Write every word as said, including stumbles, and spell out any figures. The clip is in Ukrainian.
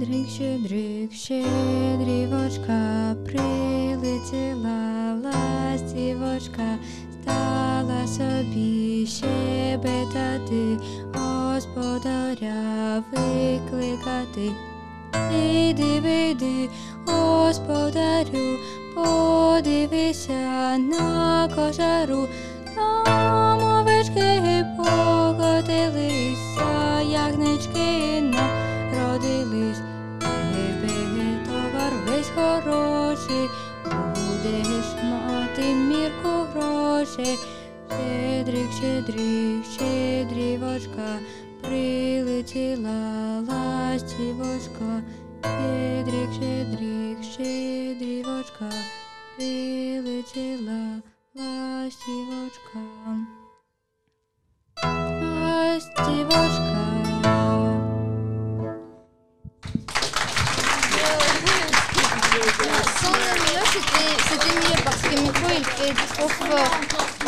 Щедрик, щедрик, щедрівочка, прилетіла ластівочка, стала собі щебетати, господаря викликати. Іди, вийди, господарю, подивися на кошару. Там овечки покотилися, ягнички народились. Беги, товар весь хороший, будеш мати мірку грошей. Щедрик, щедрик, щедрівочка, прилетіла ластівочка. Щедрик, щедрик, щедрівочка, прилетіла ластівочка. Ластівочка. Sans le mien, c'était c'était mieux parce que le micro il fait trop fort.